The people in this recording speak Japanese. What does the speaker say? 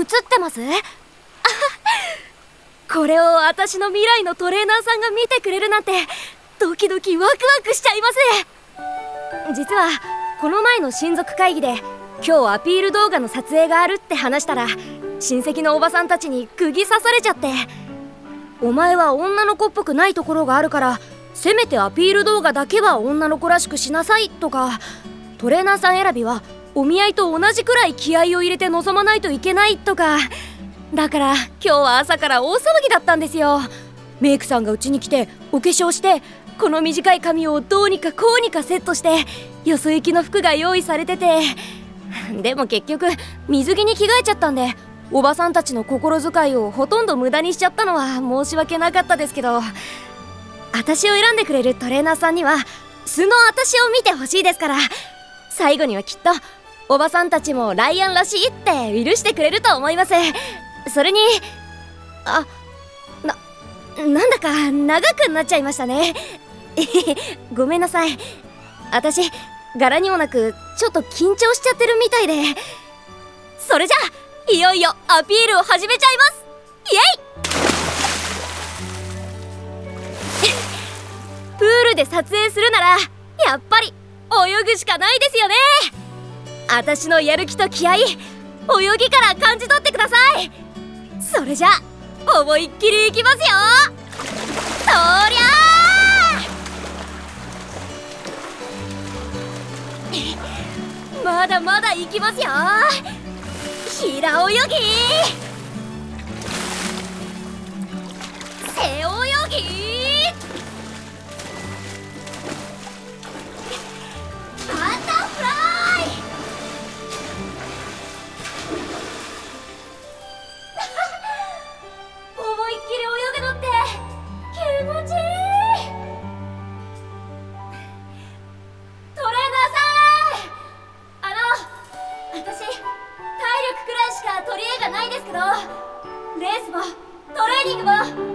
ってます？これを私の未来のトレーナーさんが見てくれるなんてドキドキワクワクしちゃいます。実はこの前の親族会議で今日アピール動画の撮影があるって話したら、親戚のおばさんたちに釘刺されちゃって、お前は女の子っぽくないところがあるからせめてアピール動画だけは女の子らしくしなさいとか、トレーナーさん選びはお見合いと同じくらい気合を入れて臨まないといけないとか。だから今日は朝から大騒ぎだったんですよ。メイクさんがうちに来てお化粧して、この短い髪をどうにかこうにかセットして、よそ行きの服が用意されてて、でも結局水着に着替えちゃったんで、おばさんたちの心遣いをほとんど無駄にしちゃったのは申し訳なかったですけど、私を選んでくれるトレーナーさんには素の私を見てほしいですから、最後にはきっとおばさんたちもライアンらしいって許してくれると思います。それになんだか長くなっちゃいましたね。ごめんなさい。私柄にもなくちょっと緊張しちゃってるみたいで。それじゃあいよいよアピールを始めちゃいます。イエイプールで撮影するならやっぱり泳ぐしかないですよね。私のやる気と気合、泳ぎから感じ取ってください。それじゃあ思いっきりいきますよ。そりゃーまだまだいきますよ。平泳ぎ、背泳ぎ、バタフライ思いっきり泳ぐのって気持ちいい。トレーナーさん、私体力くらいしか取り柄がないですけど、レースもトレーニングも